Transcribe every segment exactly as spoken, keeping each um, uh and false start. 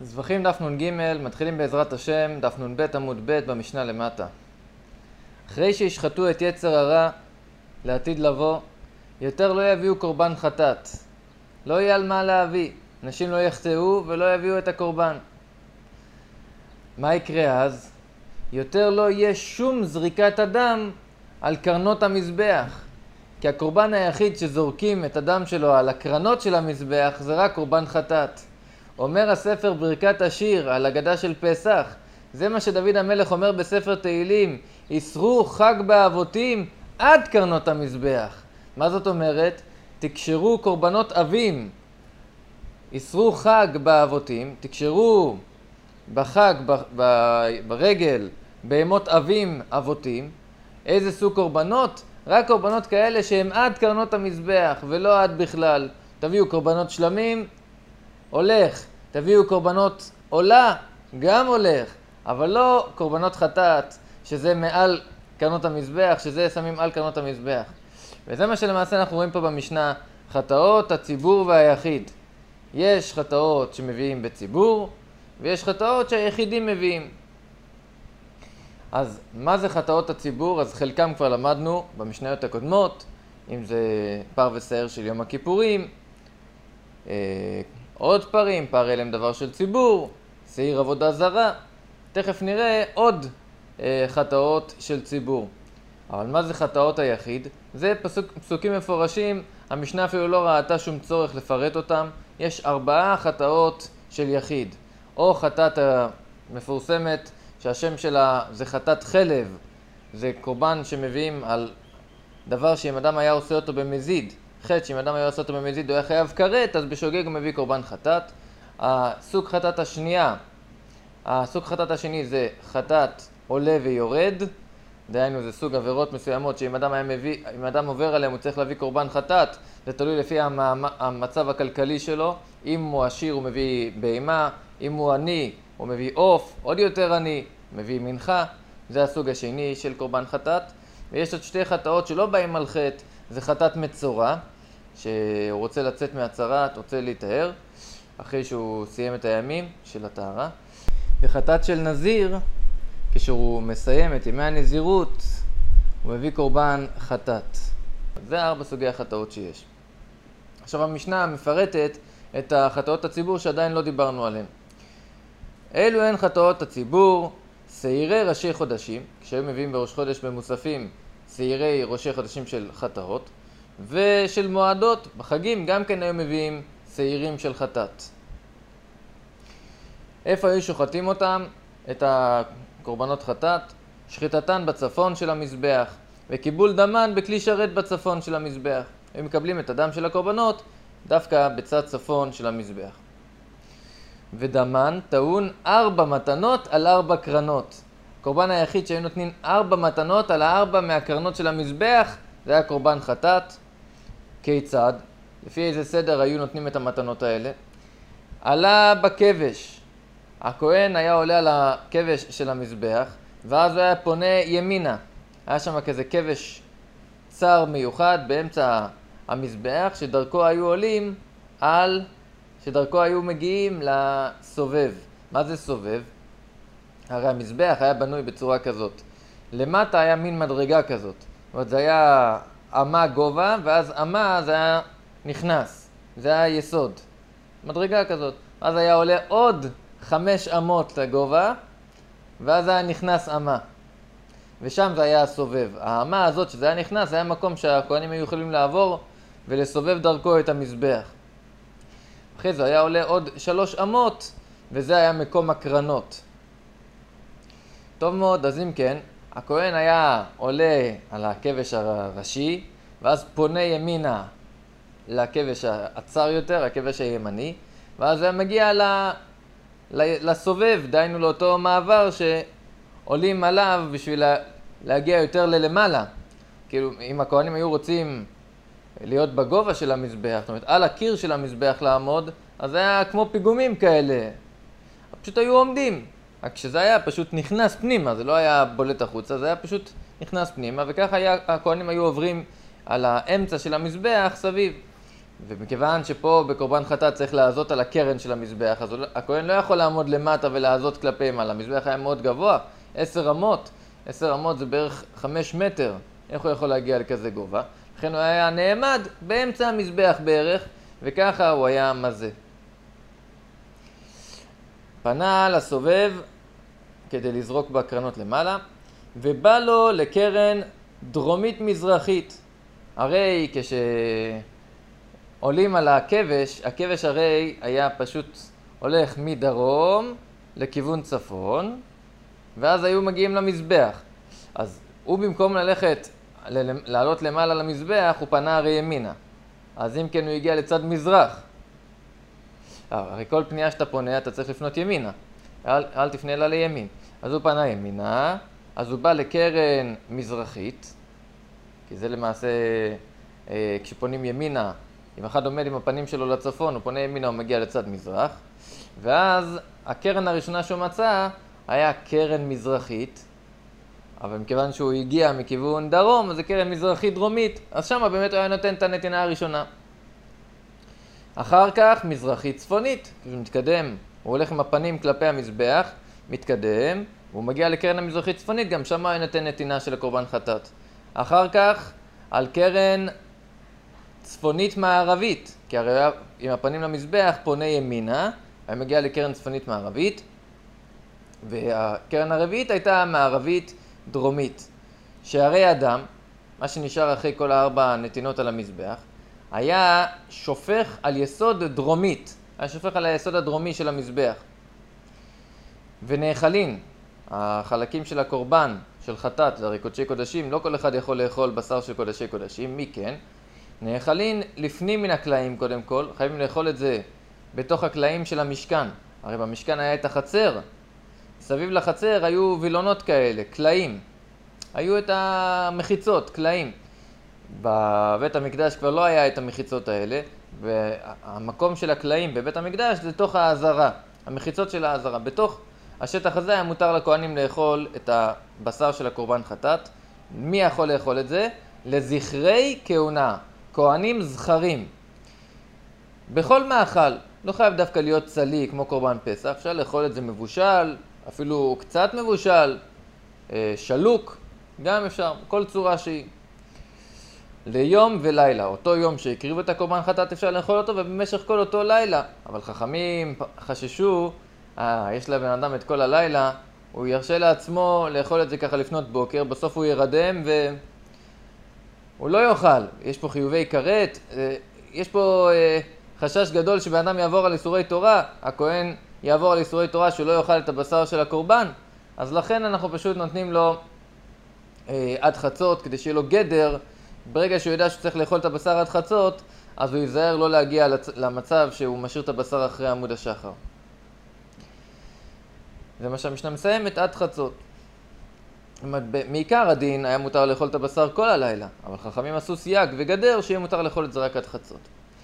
זבחים דף נ"ג, מתחילים בעזרת השם, דף נ"ב עמוד ב' במשנה למטה. אחרי שישחטו את יצר הרע לעתיד לבוא, יותר לא יביאו קורבן חטאת. לא יהיה על מה להביא, נשים לא יחטאו ולא יביאו את הקורבן. מה יקרה אז? יותר לא יהיה שום זריקת הדם על קרנות המזבח. כי הקורבן היחיד שזורקים את הדם שלו על הקרנות של המזבח זה רק קורבן חטאת. אומר הספר ברכת השיר על הגדה של פסח, זה מה שדוד המלך אומר בספר תהילים, יסרו חג באבותים עד קרנות המזבח. מה זאת אומרת? תקשרו קורבנות אבים, יסרו חג באבותים, תקשרו בחג, ב, ב, ברגל, בהמות אבים אבותים. איזה סוג קורבנות? רק קורבנות כאלה שהם עד קרנות המזבח ולא עד בכלל. תביאו קורבנות שלמים, הולך. תביאו קורבנות עולה, גם הולך. אבל לא קורבנות חטאת, שזה מעל קרנות המזבח, שזה שמים על קרנות המזבח. וזה מה שלמעשה אנחנו רואים פה במשנה, חטאות הציבור והיחיד. יש חטאות שמביאים בציבור, ויש חטאות שהיחידים מביאים. אז מה זה חטאות הציבור? אז חלקם כבר למדנו במשניות הקודמות, אם זה פר ושיער של יום הכיפורים, אה, עוד פרים, פר אלם דבר של ציבור, שעיר עבודה זרה. תכף נראה עוד אה, חטאות של ציבור. אבל מה זה חטאות היחיד? זה פסוק, פסוקים מפורשים, המשנה אפילו לא ראתה שום צורך לפרט אותם. יש ארבעה חטאות של יחיד. או חטאת המפורסמת, שהשם שלה זה חטאת חלב, זה קורבן שמביאים על דבר שאם אדם היה עושה אותו במזיד, חטא שאם אדם היה עושה אותו במזיד הוא היה חייב כרת, אז בשוגג הוא מביא קורבן חטאת. הסוג חטאת השנייה, הסוג חטאת השני זה חטאת עולה ויורד, דהיינו זה סוג עבירות מסוימות שאם אדם היה מביא, אם אדם עובר עליהם הוא צריך להביא קורבן חטאת, זה תלוי לפי המצב הכלכלי שלו. אם הוא עשיר הוא מביא בהמה, אם הוא עני הוא מביא עוף, עוד יותר עני, מביא מנחה. זה הסוג השני של קורבן חטאת. ויש עוד שתי חטאות שלא באים על חטא, זה חטאת מצורע, שהוא רוצה לצאת מהצרת, רוצה להיטהר, אחרי שהוא סיים את הימים של הטהרה. וחטאת של נזיר, כשהוא מסיים את ימי הנזירות, הוא מביא קורבן חטאת. זה ארבע סוגי החטאות שיש. עכשיו המשנה מפרטת את החטאות הציבור שעדיין לא דיברנו עליהן. אלו הן חטאות הציבור, שעירי ראשי חודשים, כשהם מביאים בראש חודש במוספים שעירי ראשי חודשים של חטאות, ושל מועדות, בחגים גם כן היו מביאים שעירים של חטאת. איפה היו שוחטים אותם? את הקורבנות חטאת, שחיטתן בצפון של המזבח, וקיבול דמן בכלי שרת בצפון של המזבח. הם מקבלים את הדם של הקורבנות דווקא בצד צפון של המזבח. ודמן טעון ארבע מתנות על ארבע קרנות. הקורבן היחיד שהיו נותנים ארבע מתנות על הארבע מהקרנות של המזבח, זה היה קורבן חטאת. כיצד? לפי איזה סדר היו נותנים את המתנות האלה? עלה בכבש. הכהן היה עולה על הכבש של המזבח, ואז הוא היה פונה ימינה. היה שם כזה כבש צר מיוחד באמצע המזבח, שדרכו היו עולים על... שדרכו היו מגיעים לסובב. מה זה סובב? הרי המזבח היה בנוי בצורה כזאת. למטה היה מין מדרגה כזאת. זאת אומרת, זה היה אמה גובה, ואז אמה זה היה נכנס. זה היה יסוד. מדרגה כזאת. אז היה עולה עוד חמש אמות לגובה, ואז היה נכנס אמה. ושם זה היה הסובב. האמה הזאת שזה היה נכנס, זה היה מקום שהכהנים היו יכולים לעבור ולסובב דרכו את המזבח. אחרי זה היה עולה עוד שלוש אמות, וזה היה מקום הקרנות. טוב מאוד, אז אם כן, הכהן היה עולה על הכבש הראשי, ואז פונה ימינה לכבש הצר יותר, הכבש הימני, ואז היה מגיע ל... לסובב, דיינו לאותו מעבר שעולים עליו בשביל להגיע יותר ללמעלה. כאילו, אם הכהנים היו רוצים להיות בגובה של המזבח, זאת אומרת, על הקיר של המזבח לעמוד, אז זה היה כמו פיגומים כאלה. פשוט היו עומדים. רק כשזה היה פשוט נכנס פנימה, זה לא היה בולט החוצה, זה היה פשוט נכנס פנימה, וככה היה, הכהנים היו עוברים על האמצע של המזבח סביב. ומכיוון שפה בקורבן חטאת צריך לעזות על הקרן של המזבח, אז הכהן לא יכול לעמוד למטה ולעזות כלפי מעלה. המזבח היה מאוד גבוה, עשר אמות, עשר אמות זה בערך חמש מטר, איך הוא יכול להגיע לכזה גובה? לכן הוא היה נעמד באמצע המזבח בערך, וככה הוא היה מזה. פנה לסובב כדי לזרוק בקרנות למעלה, ובא לו לקרן דרומית מזרחית. הרי כשעולים על הכבש, הכבש הרי היה פשוט הולך מדרום לכיוון צפון, ואז היו מגיעים למזבח. אז הוא במקום ללכת, לעלות למעלה למזבח, הוא פנה הרי ימינה. אז אם כן הוא הגיע לצד מזרח. הרי כל פנייה שאתה פונה אתה צריך לפנות ימינה, אל, אל תפנה לה לימין. אז הוא פנה ימינה, אז הוא בא לקרן מזרחית, כי זה למעשה, אה, כשפונים ימינה, אם אחד עומד עם הפנים שלו לצפון, הוא פונה ימינה, הוא מגיע לצד מזרח, ואז הקרן הראשונה שהוא מצא היה קרן מזרחית, אבל מכיוון שהוא הגיע מכיוון דרום, אז זה קרן מזרחית דרומית, אז שם באמת הוא היה נותן את הנתינה הראשונה. אחר כך מזרחית צפונית, כשהוא מתקדם, הוא הולך עם הפנים כלפי המזבח, מתקדם, והוא מגיע לקרן המזרחית צפונית, גם שם הוא נותן נתינה של הקורבן חטאת. אחר כך על קרן צפונית מערבית, כי הרי היה עם הפנים למזבח פונה ימינה, היה מגיע לקרן צפונית מערבית, והקרן הרביעית הייתה מערבית דרומית. שהרי אדם, מה שנשאר אחרי כל הארבע נתינות על המזבח, היה שופך על יסוד דרומית, היה שופך על היסוד הדרומי של המזבח. ונאכלין, החלקים של הקורבן, של חטאת, זה הרי קודשי קודשים, לא כל אחד יכול לאכול בשר של קודשי קודשים, מי כן? נאכלין לפנים מן הקלעים קודם כל, חייבים לאכול את זה בתוך הקלעים של המשכן. הרי במשכן היה את החצר, סביב לחצר היו וילונות כאלה, קלעים. היו את המחיצות, קלעים. בבית המקדש כבר לא היה את המחיצות האלה, והמקום של הקלעים בבית המקדש זה תוך העזרה, המחיצות של העזרה. בתוך השטח הזה היה מותר לכהנים לאכול את הבשר של הקורבן חטאת. מי יכול לאכול את זה? לזכרי כהונה, כהנים זכרים. בכל מאכל, לא חייב דווקא להיות צלי כמו קורבן פסח, אפשר לאכול את זה מבושל, אפילו קצת מבושל, שלוק, גם אפשר, כל צורה שהיא. ליום ולילה, אותו יום שהקריבו את הקורבן חטאת אפשר לאכול אותו, ובמשך כל אותו לילה. אבל חכמים חששו, אה, יש לבן אדם את כל הלילה, הוא ירשה לעצמו לאכול את זה ככה לפנות בוקר, בסוף הוא ירדם והוא לא יאכל. יש פה חיובי כרת, יש פה חשש גדול שבן אדם יעבור על איסורי תורה, הכהן יעבור על איסורי תורה שהוא לא יאכל את הבשר של הקורבן, אז לכן אנחנו פשוט נותנים לו אה, עד חצות, כדי שיהיה לו גדר. ברגע שהוא יודע שהוא צריך לאכול את הבשר עד חצות, אז הוא ייזהר לא להגיע לצ... למצב שהוא משאיר את הבשר אחרי עמוד השחר. זה מה שהמשנה מסיימת, עד חצות. מעיקר הדין היה מותר לאכול את הבשר כל הלילה, אבל חכמים עשו סייג וגדר שיהיה מותר לאכול את זה רק עד חצות.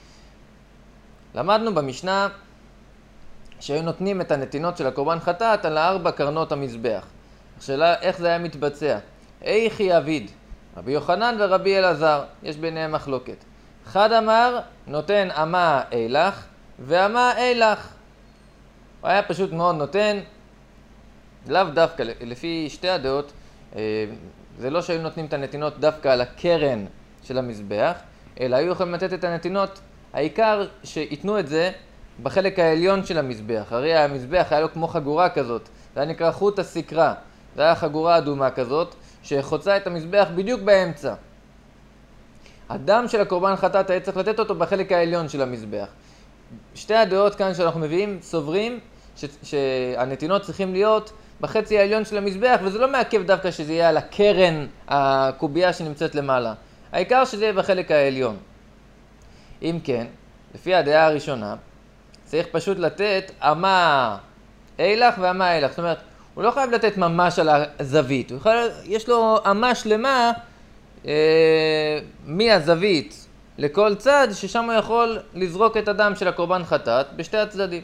למדנו במשנה שהיו נותנים את הנתינות של הקורבן חטאת על ארבע קרנות המזבח. השאלה איך זה היה מתבצע? איכי אביד, רבי יוחנן ורבי אלעזר, יש ביניהם מחלוקת. אחד אמר נותן אמה אילך ואמה אילך. הוא היה פשוט מאוד נותן, לאו דווקא, לפי שתי הדעות, זה לא שהיו נותנים את הנתינות דווקא על הקרן של המזבח, אלא היו יכולים לתת את הנתינות, העיקר שיתנו את זה בחלק העליון של המזבח. הרי המזבח היה לו כמו חגורה כזאת, זה היה נקרא חוט הסקרה, זה היה חגורה אדומה כזאת, שחוצה את המזבח בדיוק באמצע. הדם של הקורבן חטאת היה צריך לתת אותו בחלק העליון של המזבח. שתי הדעות כאן שאנחנו מביאים סוברים ש- שהנתינות צריכים להיות בחצי העליון של המזבח, וזה לא מעכב דווקא שזה יהיה על הקרן הקובייה שנמצאת למעלה. העיקר שזה יהיה בחלק העליון. אם כן, לפי הדעה הראשונה, צריך פשוט לתת אמה אילך ואמה אילך. זאת אומרת, הוא לא חייב לתת ממש על הזווית. הוא יכול, יש לו אמה שלמה אה, מהזווית לכל צד, ששם הוא יכול לזרוק את הדם של הקורבן חטאת בשתי הצדדים.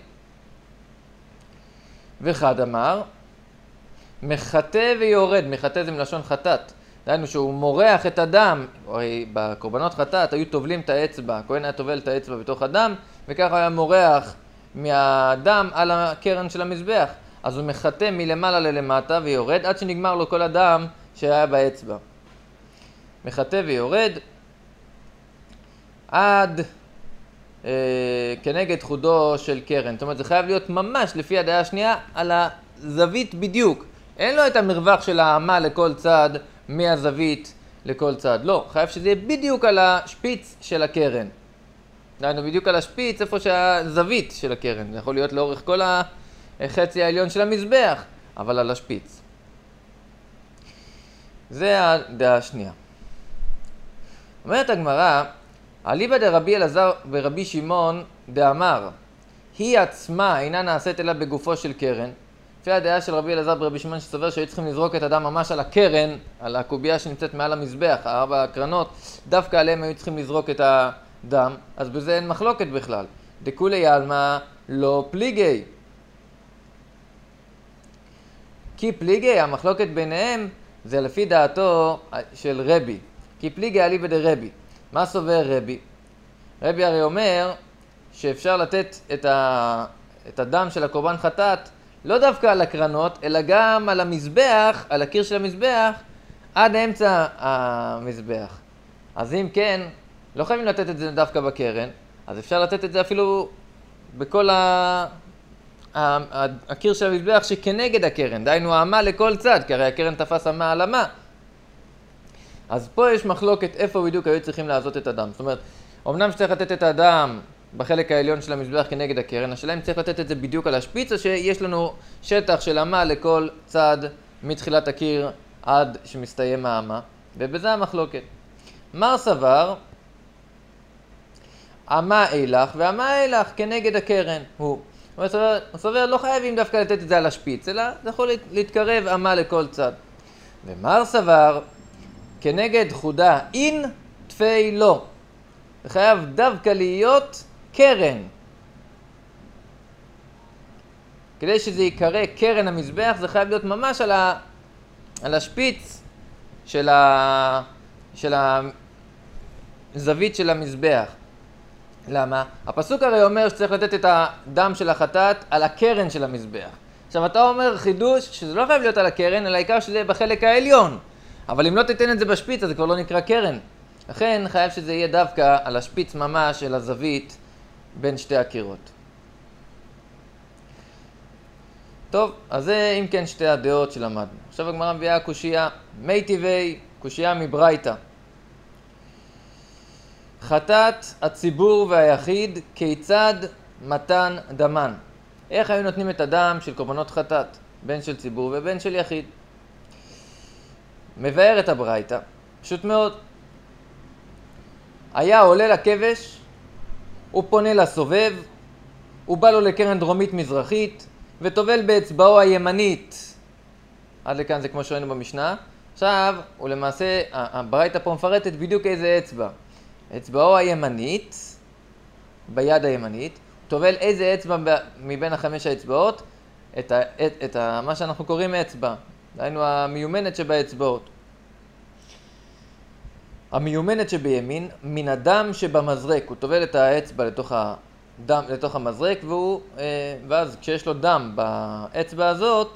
ואחד אמר, מחטא ויורד, מחטא זה מלשון חטאת, דהיינו שהוא מורח את הדם, הרי בקורבנות חטאת היו טובלים את האצבע, הכהן היה טובל את האצבע בתוך הדם, וככה היה מורח מהדם על הקרן של המזבח. אז הוא מחטא מלמעלה ללמטה ויורד עד שנגמר לו כל הדם שהיה באצבע. מחטא ויורד עד אה, כנגד חודו של קרן. זאת אומרת, זה חייב להיות ממש לפי הדעה השנייה על הזווית בדיוק. אין לו את המרווח של האמה לכל צד מהזווית לכל צד. לא, חייב שזה יהיה בדיוק על השפיץ של הקרן. דהיינו, בדיוק על השפיץ איפה שהזווית של הקרן. זה יכול להיות לאורך כל החצי העליון של המזבח, אבל על השפיץ. זה הדעה השנייה. אומרת הגמרא, אליבא דרבי אלעזר ורבי שמעון דאמר, היא עצמה אינה נעשית אלא בגופו של קרן. לפי הדעה של רבי אלעזר ורבי שמעון שסובר שהיו צריכים לזרוק את הדם ממש על הקרן, על הקובייה שנמצאת מעל המזבח, הארבע הקרנות, דווקא עליהם היו צריכים לזרוק את הדם, אז בזה אין מחלוקת בכלל. דכולי עלמא לא פליגי. כי פליגי, המחלוקת ביניהם, זה לפי דעתו של רבי. כי פליגי אליבא דרבי. מה סובר רבי? רבי הרי אומר שאפשר לתת את, ה... את הדם של הקורבן חטאת לא דווקא על הקרנות, אלא גם על המזבח, על הקיר של המזבח, עד אמצע המזבח. אז אם כן, לא חייבים לתת את זה דווקא בקרן, אז אפשר לתת את זה אפילו בכל ה... הקיר של המזבח שכנגד הקרן, דהיינו האמה לכל צד, כי הרי הקרן תפס אמה על אמה. אז פה יש מחלוקת איפה בדיוק היו צריכים לעשות את הדם. זאת אומרת, אמנם שצריך לתת את הדם בחלק העליון של המזבח כנגד הקרן, השאלה אם צריך לתת את זה בדיוק על השפיץ, או שיש לנו שטח של אמה לכל צד מתחילת הקיר עד שמסתיים האמה, ובזה המחלוקת. מר סבר, אמה אילך ואמה אילך כנגד הקרן הוא. הוא סובר, הוא סובר לא חייבים דווקא לתת את זה על השפיץ, אלא זה יכול להתקרב אמה לכל צד. ומר סבר, כנגד חודה אין תפי לא. זה חייב דווקא להיות קרן. כדי שזה יקרא קרן המזבח, זה חייב להיות ממש על, ה, על השפיץ של, ה, של הזווית של המזבח. למה? הפסוק הרי אומר שצריך לתת את הדם של החטאת על הקרן של המזבח. עכשיו אתה אומר חידוש שזה לא חייב להיות על הקרן, אלא העיקר שזה יהיה בחלק העליון. אבל אם לא תיתן את זה בשפיץ, אז זה כבר לא נקרא קרן. לכן חייב שזה יהיה דווקא על השפיץ ממש של הזווית בין שתי הקירות. טוב, אז זה אם כן שתי הדעות שלמדנו. עכשיו הגמרא מביאה קושייה, מי טבעי, קושייה מברייתא. חטאת הציבור והיחיד, כיצד מתן דמן? איך היו נותנים את הדם של קורבנות חטאת, בין של ציבור ובין של יחיד? מבאר את הברייתא, פשוט מאוד. היה עולה לכבש, הוא פונה לסובב, הוא בא לו לקרן דרומית מזרחית, וטובל באצבעו הימנית. עד לכאן זה כמו שראינו במשנה. עכשיו, הוא למעשה, הברייתא פה מפרטת בדיוק איזה אצבע. אצבעו הימנית, ביד הימנית, טובל איזה אצבע מבין החמש האצבעות? את, ה, את, את ה, מה שאנחנו קוראים אצבע. דהיינו המיומנת שבאצבעות. המיומנת שבימין, מן הדם שבמזרק. הוא טובל את האצבע לתוך, הדם, לתוך המזרק, והוא, ואז כשיש לו דם באצבע הזאת,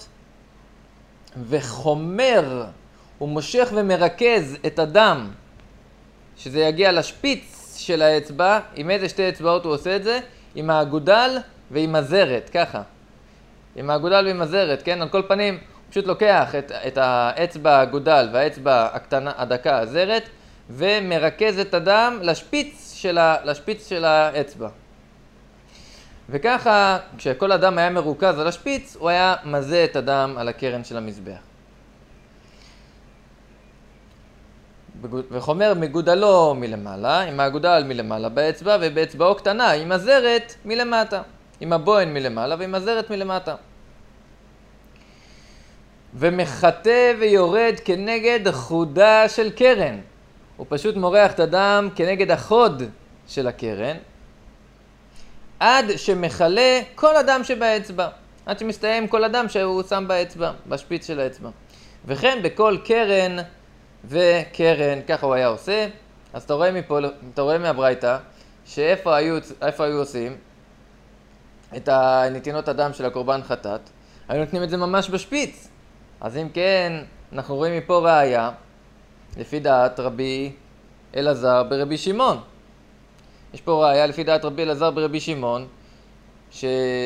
וחומר, הוא מושך ומרכז את הדם, שזה יגיע לשפיץ של האצבע. עם איזה שתי אצבעות הוא עושה את זה? עם האגודל ועם הזרת, ככה. עם האגודל ועם הזרת, כן? על כל פנים, הוא פשוט לוקח את, את האצבע האגודל והאצבע הקטנה, הדקה, הזרת, ומרכז את הדם לשפיץ של, ה, לשפיץ של האצבע. וככה, כשכל הדם היה מרוכז על השפיץ, הוא היה מזה את הדם על הקרן של המזבח. וחומר מגודלו מלמעלה, עם האגודל מלמעלה באצבע, ובאצבעו קטנה עם הזרת מלמטה. עם הבוהן מלמעלה ועם הזרת מלמטה. ומחטא ויורד כנגד חודה של קרן. הוא פשוט מורח את הדם כנגד החוד של הקרן, עד שמחלה כל הדם שבאצבע. עד שמסתיים כל הדם שהוא שם באצבע, בשפיץ של האצבע. וכן בכל קרן וקרן, ככה הוא היה עושה. אז אתה רואה מפה, אתה רואה מהברייתא, שאיפה היו, איפה היו עושים את הנתינות הדם של הקורבן חטאת, היו נותנים את זה ממש בשפיץ. אז אם כן, אנחנו רואים מפה ראיה, לפי דעת רבי אלעזר ברבי שמעון. יש פה ראיה לפי דעת רבי אלעזר ברבי שמעון, ש...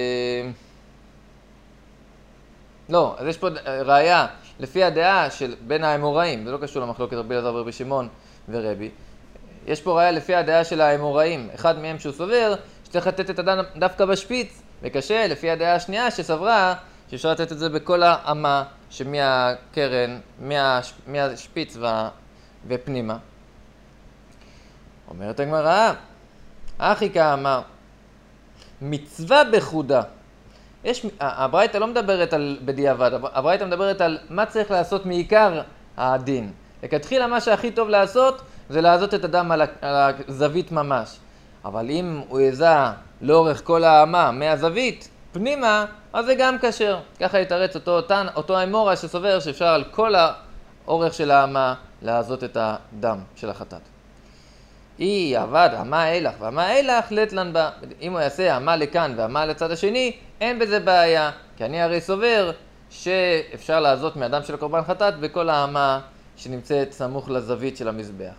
לא, אז יש פה ראיה לפי הדעה של בין האמוראים, זה לא קשור למחלוקת רבי אלעזר ברבי שמעון ורבי. יש פה ראיה לפי הדעה של האמוראים, אחד מהם שהוא סובר שצריך לתת את הדם דווקא בשפיץ, וקשה לפי הדעה השנייה שסברה שאפשר לתת את זה בכל האמה שמהקרן, מה, מהשפיץ ו... ופנימה. אומרת הגמרא, אחי כאמר, מצווה בחודה. יש, הברייתא לא מדברת על בדיעבד, הברייתא מדברת על מה צריך לעשות מעיקר הדין. לכתחילה מה שהכי טוב לעשות זה לעזות את הדם על הזווית ממש. אבל אם הוא יזה לאורך כל האמה מהזווית פנימה, אז זה גם כשר. ככה יתרץ אותו, אותו האמורה שסובר שאפשר על כל האורך של האמה לעזות את הדם של החטאת. אי עבד אמה אילך ואמה אילך לטלן בה. אם הוא יעשה אמה לכאן ואמה לצד השני, אין בזה בעיה. כי אני הרי סובר שאפשר לעזות מהדם של הקורבן חטאת בכל האמה שנמצאת סמוך לזווית של המזבח.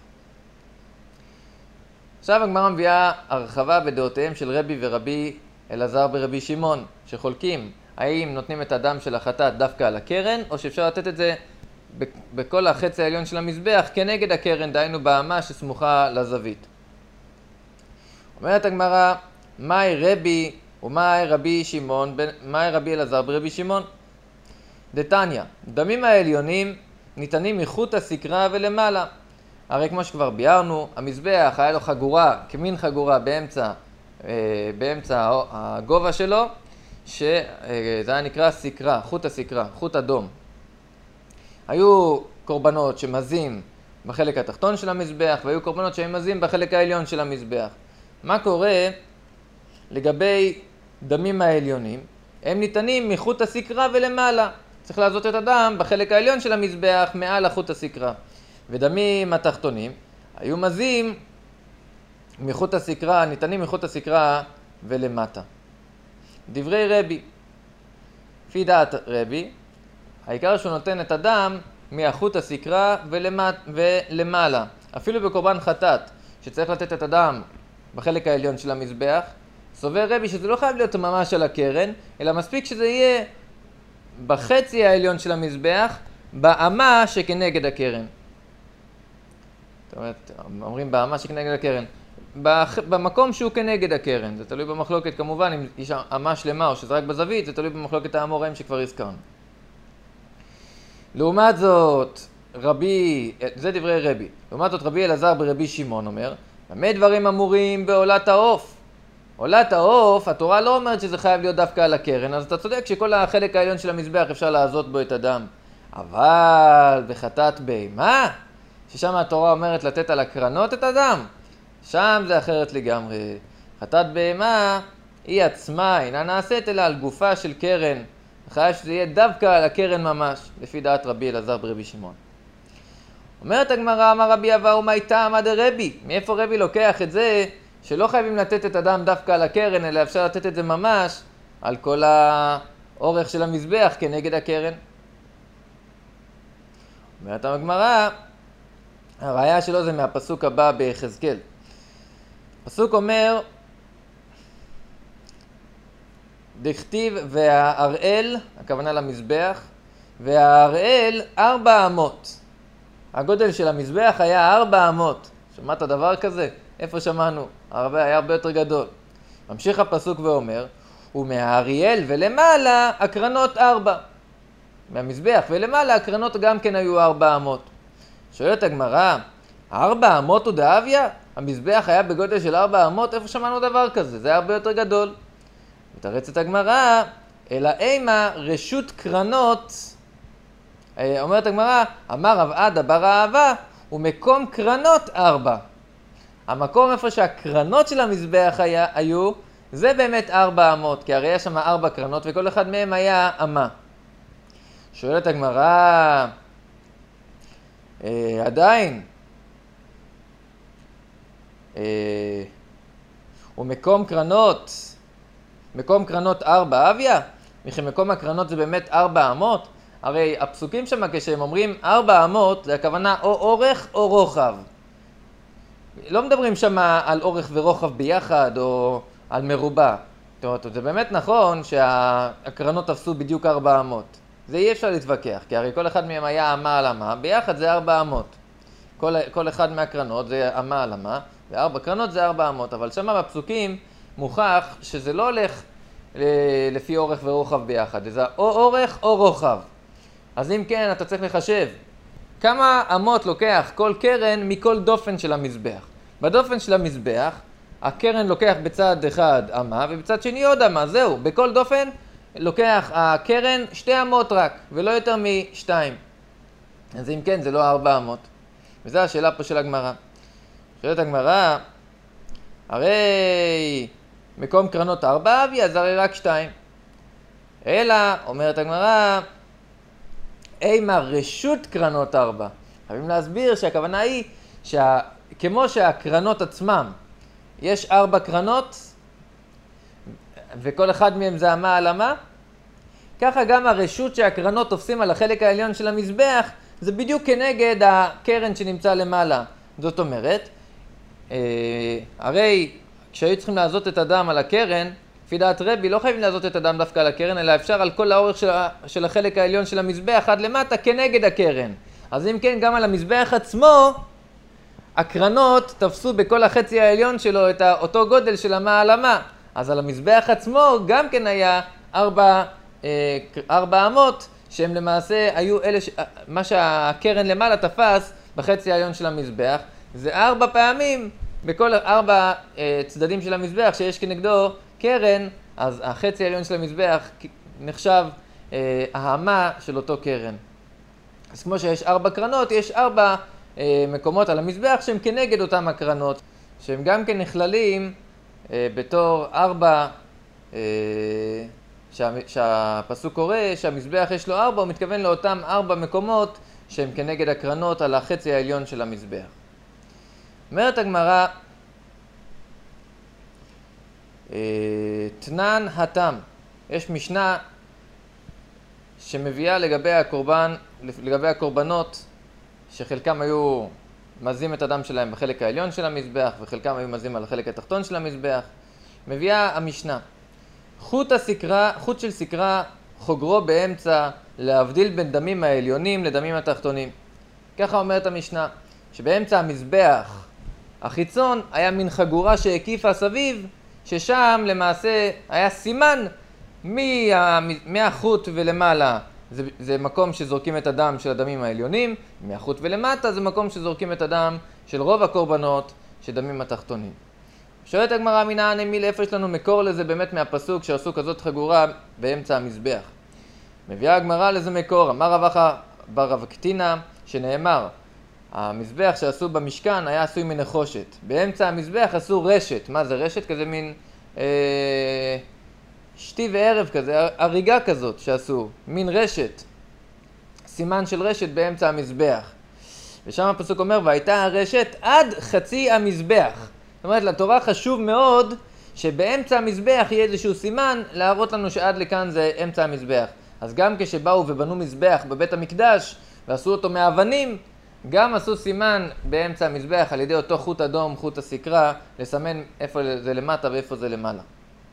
עכשיו הגמרא מביאה הרחבה בדעותיהם של רבי ורבי אלעזר ברבי שמעון, שחולקים האם נותנים את הדם של החטאת דווקא על הקרן, או שאפשר לתת את זה בכל החצי העליון של המזבח כנגד הקרן, דהיינו באמה שסמוכה לזווית. אומרת הגמרא, מהי רבי ומהי רבי שמעון, מהי רבי אלעזר ברבי שמעון? דתניא, דמים העליונים ניתנים מחוט הסקרה ולמעלה. הרי כמו שכבר ביארנו, המזבח היה לו חגורה, כמין חגורה באמצע, באמצע הגובה שלו, שזה היה נקרא סקרה, חוט הסקרה, חוט אדום. היו קורבנות שמזים בחלק התחתון של המזבח, והיו קורבנות שמזים בחלק העליון של המזבח. מה קורה לגבי דמים העליונים? הם ניתנים מחוט הסקרה ולמעלה. צריך לעזות את הדם בחלק העליון של המזבח מעל החוט הסקרה. ודמים התחתונים היו מזים מחוט הסקרה, ניתנים מחוט הסקרה ולמטה. דברי רבי, לפי דעת רבי, העיקר שהוא נותן את הדם מהחוט הסקרה ולמט, ולמעלה. אפילו בקורבן חטאת, שצריך לתת את הדם בחלק העליון של המזבח, סובר רבי שזה לא חייב להיות ממש על הקרן, אלא מספיק שזה יהיה בחצי העליון של המזבח, באמה שכנגד הקרן. זאת אומרת, אומרים באמה שכנגד הקרן. במקום שהוא כנגד הקרן, זה תלוי במחלוקת כמובן, אם יש אמה שלמה או שזה רק בזווית, זה תלוי במחלוקת האמוראים שכבר הזכרנו. לעומת זאת, רבי, זה דברי רבי, לעומת זאת רבי אלעזר ברבי שמעון אומר, במה דברים אמורים בעולת העוף? עולת העוף, התורה לא אומרת שזה חייב להיות דווקא על הקרן, אז אתה צודק שכל החלק העליון של המזבח אפשר לעזות בו את הדם. אבל בחטאת בהמה, ששם התורה אומרת לתת על הקרנות את הדם, שם זה אחרת לגמרי. חטאת בהמה היא עצמה, אינה נעשית אלא על גופה של קרן. חייב שזה יהיה דווקא על הקרן ממש, לפי דעת רבי אלעזר ברבי שמעון. אומרת הגמרא, אמר רבי אבאו, מה איתה עמד רבי? מאיפה רבי לוקח את זה שלא חייבים לתת את הדם דווקא על הקרן, אלא אפשר לתת את זה ממש על כל האורך של המזבח כנגד הקרן? אומרת הגמרא, הראיה שלו זה מהפסוק הבא ביחזקאל. הפסוק אומר, דכתיב והאראל, הכוונה למזבח, והאראל ארבע אמות. הגודל של המזבח היה ארבע אמות. שמעת דבר כזה? איפה שמענו? הרבה, היה הרבה יותר גדול. ממשיך הפסוק ואומר, ומהאריאל ולמעלה הקרנות ארבע. מהמזבח ולמעלה הקרנות גם כן היו ארבע אמות. שואלת הגמרא, ארבע אמות הוא דאביה? המזבח היה בגודל של ארבע אמות? איפה שמענו דבר כזה? זה היה הרבה יותר גדול. מתרצת הגמרא, אלא אימה רשות קרנות, אומרת הגמרא, אמר רב עדה בר אהבה, ומקום קרנות ארבע. המקום איפה שהקרנות של המזבח היה, היו, זה באמת ארבע אמות, כי הרי יש שם ארבע קרנות, וכל אחד מהם היה אמה. שואלת הגמרא, אה, עדיין, אה, ומקום קרנות, מקום קרנות ארבע אביה, וכי מקום הקרנות זה באמת ארבע אמות, הרי הפסוקים שם כשהם אומרים ארבע אמות, זה הכוונה או אורך או רוחב. לא מדברים שם על אורך ורוחב ביחד או על מרובע. זאת אומרת, זה באמת נכון שהקרנות תפסו בדיוק ארבע אמות. זה אי אפשר להתווכח, כי הרי כל אחד מהם היה אמה על אמה, ביחד זה ארבע אמות. כל, כל אחד מהקרנות זה אמה על אמה, וארבע קרנות זה ארבע אמות, אבל שם בפסוקים מוכח שזה לא הולך לפי אורך ורוחב ביחד, זה או אורך או רוחב. אז אם כן, אתה צריך לחשב כמה אמות לוקח כל קרן מכל דופן של המזבח. בדופן של המזבח, הקרן לוקח בצד אחד אמה ובצד שני עוד אמה, זהו. בכל דופן לוקח הקרן שתי אמות רק, ולא יותר משתיים. אז אם כן, זה לא ארבע אמות. וזו השאלה פה של הגמרא. שאלת הגמרא, הרי מקום קרנות ארבע אבי, אז הרי רק שתיים. אלא, אומרת הגמרא, אימה רשות קרנות ארבע. חייבים להסביר שהכוונה היא שכמו שהקרנות עצמם, יש ארבע קרנות, וכל אחד מהם זה אמה על אמה, ככה גם הרשות שהקרנות תופסים על החלק העליון של המזבח, זה בדיוק כנגד הקרן שנמצא למעלה. זאת אומרת, אה, הרי כשהיו צריכים לעזות את הדם על הקרן, לפי דעת רבי, לא חייבים לעזות את הדם דווקא על הקרן, אלא אפשר על כל האורך של, של החלק העליון של המזבח עד למטה כנגד הקרן. אז אם כן, גם על המזבח עצמו, הקרנות תפסו בכל החצי העליון שלו את אותו גודל של אמה על אמה. אז על המזבח עצמו גם כן היה ארבע, אה, ארבע אמות, שהם למעשה היו אלה, ש... מה שהקרן למעלה תפס בחצי העליון של המזבח, זה ארבע פעמים בכל ארבע אה, צדדים של המזבח שיש כנגדו קרן, אז החצי העליון של המזבח נחשב אה, האמה של אותו קרן. אז כמו שיש ארבע קרנות, יש ארבע אה, מקומות על המזבח שהם כנגד אותם הקרנות, שהם גם כן נכללים אה, בתור ארבע, אה, שה, שהפסוק קורא שהמזבח יש לו ארבע, הוא מתכוון לאותם ארבע מקומות שהם כנגד הקרנות על החצי העליון של המזבח. אומרת הגמרא, תנן התם, יש משנה שמביאה לגבי הקורבן, לגבי הקורבנות שחלקם היו מזים את הדם שלהם בחלק העליון של המזבח וחלקם היו מזים על החלק התחתון של המזבח. מביאה המשנה, חוט הסקרה, חוט של סקרה חוגרו באמצע להבדיל בין דמים העליונים לדמים התחתונים. ככה אומרת המשנה, שבאמצע המזבח החיצון היה מין חגורה שהקיפה סביב, ששם למעשה היה סימן מה, מהחוט ולמעלה זה, זה מקום שזורקים את הדם של הדמים העליונים, מהחוט ולמטה זה מקום שזורקים את הדם של רוב הקורבנות של דמים התחתונים. שואלת הגמרא, מנין המיל, איפה יש לנו מקור לזה באמת מהפסוק שעשו כזאת חגורה באמצע המזבח? מביאה הגמרא לזה מקור, אמר רב אחא בר רב קטינה, שנאמר, המזבח שעשו במשכן היה עשוי מנחושת. באמצע המזבח עשו רשת. מה זה רשת? כזה מין אה, שתי וערב כזה, הריגה כזאת שעשו, מין רשת. סימן של רשת באמצע המזבח. ושם הפסוק אומר, והייתה הרשת עד חצי המזבח. זאת אומרת, לתורה חשוב מאוד שבאמצע המזבח יהיה איזשהו סימן להראות לנו שעד לכאן זה אמצע המזבח. אז גם כשבאו ובנו מזבח בבית המקדש ועשו אותו מאבנים, גם עשו סימן באמצע המזבח על ידי אותו חוט אדום, חוט הסקרה, לסמן איפה זה למטה ואיפה זה למעלה.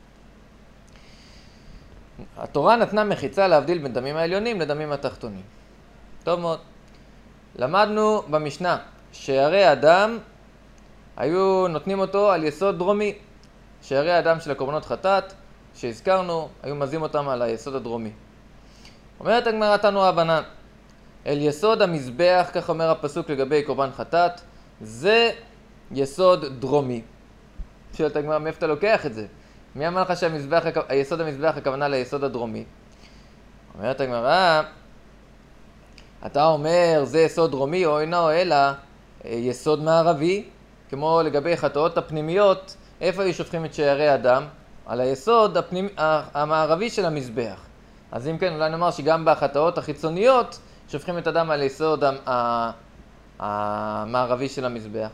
התורה נתנה מחיצה להבדיל בין דמים העליונים לדמים התחתונים. טוב מאוד. למדנו במשנה שערי הדם היו נותנים אותו על יסוד דרומי. שערי הדם של הקורבנות חטאת, שהזכרנו, היו מזים אותם על היסוד הדרומי. אומרת הגמרא תנו רבנן, אל יסוד המזבח, כך אומר הפסוק לגבי קורבן חטאת, זה יסוד דרומי. שואלת הגמרא, מאיפה אתה לוקח את זה? מי אמר לך שהיסוד המזבח הכוונה ליסוד הדרומי? אומרת הגמרא, אתה אומר זה יסוד דרומי או אינו אלא יסוד מערבי, כמו לגבי חטאות הפנימיות, איפה היו שופכים את שערי הדם? על היסוד הפנימ... המערבי של המזבח. אז אם כן, אולי נאמר שגם בחטאות החיצוניות שופכים את הדם על יסוד המערבי של המזבח.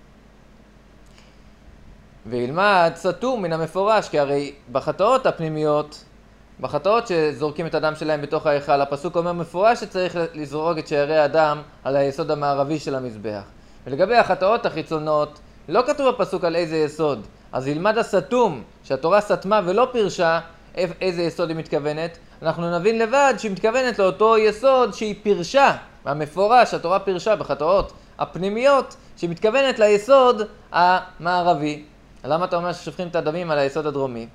וילמד סתום מן המפורש, כי הרי בחטאות הפנימיות, בחטאות שזורקים את הדם שלהם בתוך ההיכל, הפסוק אומר מפורש שצריך לזרוק את שערי הדם על היסוד המערבי של המזבח. ולגבי החטאות החיצונות, לא כתוב בפסוק על איזה יסוד. אז ילמד הסתום, שהתורה סתמה ולא פירשה איזה יסוד היא מתכוונת, אנחנו נבין לבד שהיא מתכוונת לאותו יסוד שהיא פירשה, מהמפורש, התורה פירשה בחטאות הפנימיות, שהיא מתכוונת ליסוד המערבי. למה אתה אומר ששופכים את הדמים על היסוד הדרומי?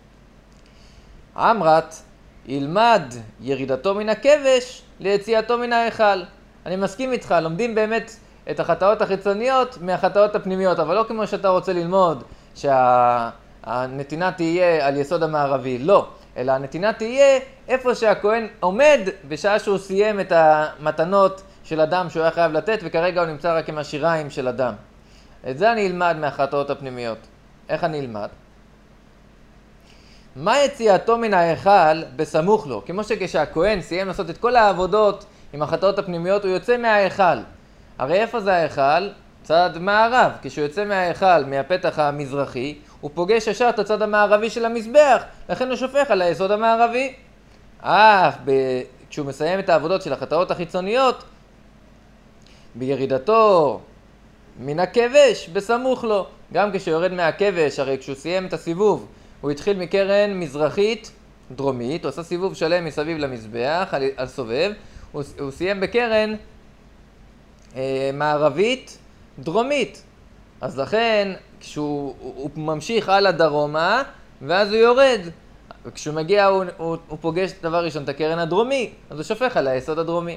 אמרת, ילמד ירידתו מן הכבש ליציאתו מן ההיכל. אני מסכים איתך, לומדים באמת את החטאות החיצוניות מהחטאות הפנימיות, אבל לא כמו שאתה רוצה ללמוד שהנתינה תהיה על יסוד המערבי, לא. אלא הנתינה תהיה איפה שהכהן עומד בשעה שהוא סיים את המתנות של אדם שהוא היה חייב לתת, וכרגע הוא נמצא רק עם השיריים של אדם. את זה אני אלמד מהחטאות הפנימיות. איך אני אלמד? מה יציאתו מן ההיכל בסמוך לו? כמו שכשהכהן סיים לעשות את כל העבודות עם החטאות הפנימיות, הוא יוצא מההיכל. הרי איפה זה ההיכל? צד מערב. כשהוא יוצא מההיכל, מהפתח המזרחי, הוא פוגש ישר את הצד המערבי של המזבח, לכן הוא שופך על היסוד המערבי. אף ב... כשהוא מסיים את העבודות של החטאות החיצוניות, בירידתו מן הכבש בסמוך לו. גם כשהוא יורד מהכבש, הרי כשהוא סיים את הסיבוב, הוא התחיל מקרן מזרחית דרומית, הוא עשה סיבוב שלם מסביב למזבח, על, על סובב, הוא, הוא סיים בקרן אה, מערבית דרומית. אז לכן, כשהוא הוא, הוא ממשיך על הדרומה, ואז הוא יורד. וכשהוא מגיע, הוא, הוא, הוא פוגש דבר ראשון את הקרן הדרומי, אז הוא שופך על היסוד הדרומי.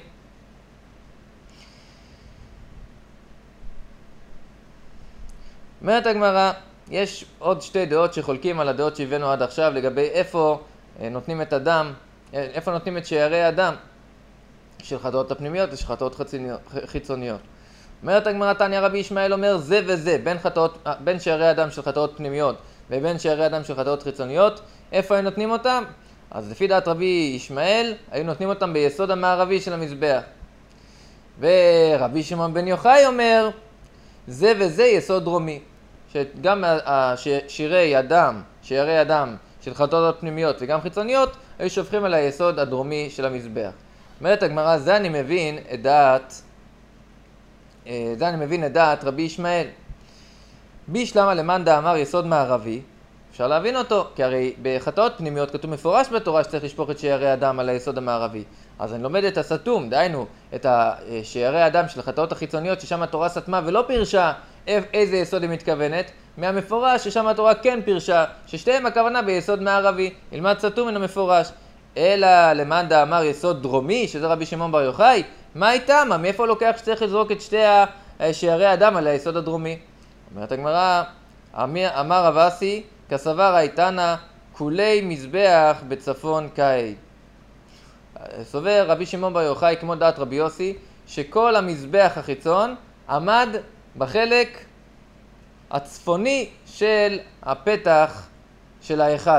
אומרת הגמרא, יש עוד שתי דעות שחולקים על הדעות שהבאנו עד עכשיו לגבי איפה נותנים את הדם, איפה נותנים את שערי הדם של חטאות הפנימיות ושל חטאות חיצוניות. אומרת הגמרא, תניא רבי ישמעאל אומר זה וזה, בין, חטאות, בין שערי הדם של חטאות פנימיות ובין שערי הדם של חטאות חיצוניות, איפה הם נותנים אותם? אז לפי דעת רבי ישמעאל, היו נותנים אותם ביסוד המערבי של המזבח. ורבי שמעון בן יוחאי אומר, זה וזה יסוד דרומי. שגם שירי הדם, שערי הדם של חטאות הפנימיות וגם חיצוניות, היו שופכים על היסוד הדרומי של המזבח. אומרת הגמרא, זה אני מבין את דעת, זה אני מבין את דעת רבי ישמעאל. בישלמה למאן דאמר יסוד מערבי, אפשר להבין אותו, כי הרי בחטאות פנימיות כתוב מפורש בתורה שצריך לשפוך את שערי הדם על היסוד המערבי. אז אני לומד את הסתום, דהיינו, את שערי הדם של החטאות החיצוניות ששם התורה סתמה ולא פירשה איזה יסוד היא מתכוונת, מהמפורש ששם התורה כן פירשה, ששתיהם הכוונה ביסוד מערבי, ילמד סתום מן המפורש. אלא למאן דאמר יסוד דרומי, שזה רבי שמעון בר יוחאי, מה איתם? מאיפה הוא לוקח שצריך לזרוק את שתי שערי הדם על היסוד הדרומי? אומרת הגמרא, אמר רב אסי, כסבר הייתנה כולי מזבח בצפון קאי. סובר רבי שמעון בר יוחאי כמו דעת רבי יוסי, שכל המזבח החיצון עמד בחלק הצפוני של הפתח של ההיכל.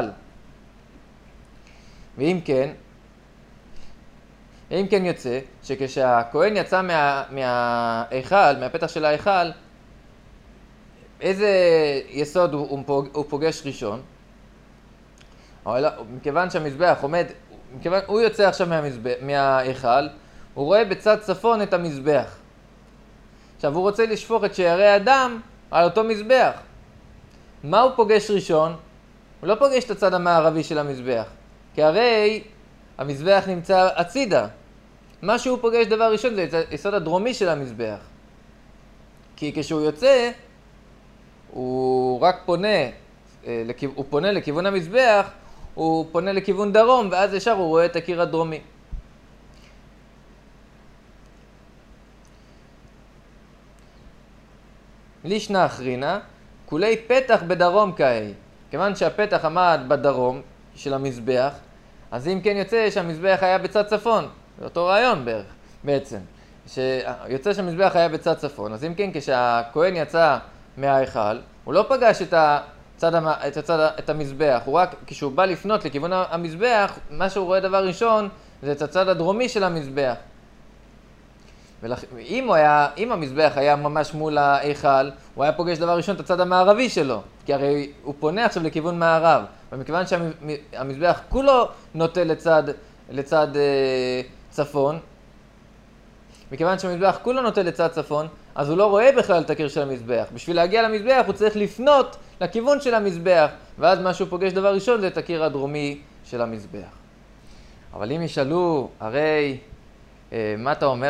ואם כן, אם כן יוצא שכשהכהן יצא מה, מההיכל, מהפתח של ההיכל, איזה יסוד הוא, הוא פוגש ראשון? אבל מכיוון שהמזבח עומד, מכיוון, הוא יוצא עכשיו מההיכל, הוא רואה בצד צפון את המזבח. עכשיו הוא רוצה לשפוך את שערי הדם על אותו מזבח. מה הוא פוגש ראשון? הוא לא פוגש את הצד המערבי של המזבח, כי הרי המזבח נמצא הצידה. מה שהוא פוגש דבר ראשון זה את היסוד הדרומי של המזבח. כי כשהוא יוצא, הוא רק פונה, הוא פונה לכיוון המזבח, הוא פונה לכיוון דרום, ואז ישר הוא רואה את הקיר הדרומי. לישנא אחרינא, כולי פתח בדרום קאי. כיוון שהפתח עמד בדרום של המזבח, אז אם כן יוצא שהמזבח היה בצד צפון. זה אותו רעיון בערך, בעצם. שיוצא שהמזבח היה בצד צפון. אז אם כן, כשהכהן יצא מההיכל, הוא לא פגש את הצד, את הצד, את המזבח. הוא רק, כשהוא בא לפנות לכיוון המזבח, מה שהוא רואה דבר ראשון, זה את הצד הדרומי של המזבח. ואם הוא היה, אם המזבח היה ממש מול ההיכל, הוא היה פוגש דבר ראשון את הצד המערבי שלו, כי הרי הוא פונה עכשיו לכיוון מערב, ומכיוון שהמזבח כולו נוטה לצד, לצד אה, צפון, מכיוון שהמזבח כולו נוטה לצד צפון, אז הוא לא רואה בכלל את הקיר של המזבח. בשביל להגיע למזבח הוא צריך לפנות לכיוון של המזבח, ואז מה שהוא פוגש דבר ראשון זה את הקיר הדרומי של המזבח. אבל אם ישאלו, הרי אה, מה אתה אומר